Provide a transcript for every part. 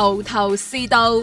頭頭是道。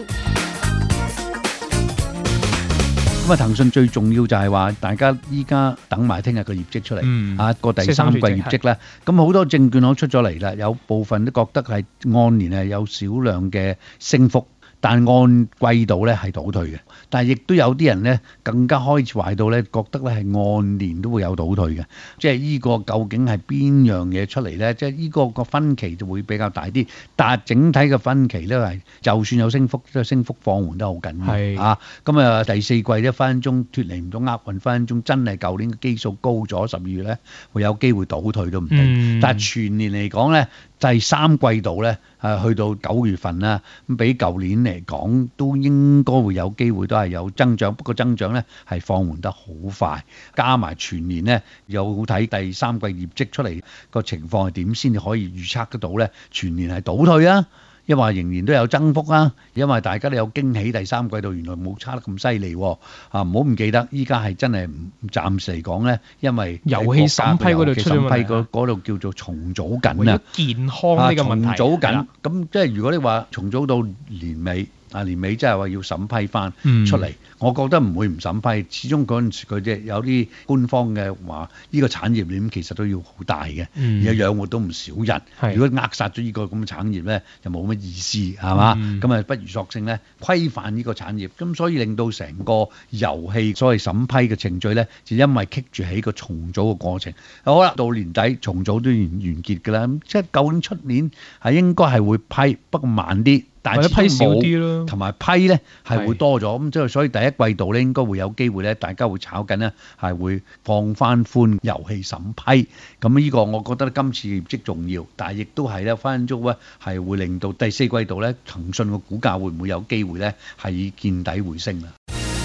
咁啊，騰訊最重要就係話，大家依家等埋聽日個業績出嚟，個第三季業績咧，咁好多證券行出咗嚟啦，有部分都覺得係按年係有少量嘅升幅，但按季度咧係倒退嘅。但係亦都有啲人咧更加開始懷到咧，覺得咧係按年都會有倒退嘅。即係呢個究竟係邊樣嘢出嚟咧？即係呢個分歧就會比較大啲。但係整體嘅分歧咧係，就算有升幅，都係升幅放緩得好緊要啊！咁啊，第四季一分鐘脫離唔到厄運，分鐘真係舊年嘅基數高咗，12月咧會有機會倒退都唔定。但係全年嚟講咧，第三季度咧去到9月份啦，咁比舊年嚟講都應該會有機會都係有增長，不過增長咧係放緩得好快，加埋全年咧又好睇第三季業績出嚟個情況係點先至可以預測得到咧？全年係倒退啊，因為仍然都有增幅啊，因為大家都有驚喜，第三季度原來冇差得咁犀利喎。唔好唔記得，依家係真係暫時嚟講咧，因為遊戲審批嗰度出咗問題， 嗰度叫做重組緊啊， 健康呢個問題重組緊。咁即係如果你話重組到年尾。年尾即係話要審批翻出嚟，我覺得唔會唔審批。始終嗰陣時佢哋有啲官方嘅話，呢個產業鏈其實都要好大嘅，而家養活到唔少人。如果扼殺咗呢個咁嘅產業咧，就冇乜意思，係嘛？咁啊，不如索性咧規範呢個產業。咁所以令到成個遊戲所謂審批嘅程序咧，就因為棘住喺個重組嘅過程。好啦，到年底重組都完結㗎啦。即係究竟出年係應該係會批，不過慢啲。但係批少啲咯， 同埋批咧係會多咗，咁即係所以第一季度咧應該會有機會咧，大家會炒緊咧係會放翻寬遊戲審批。咁呢個我覺得今次業績重要，但係亦都係咧分分鐘咧係會令到第四季度咧騰訊嘅股價會唔會有機會咧係見底回升啦？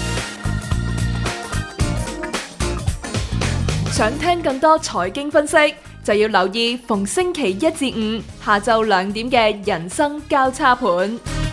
想聽更多財經分析，就要留意逢星期1至5下晝2點嘅人生交叉盤。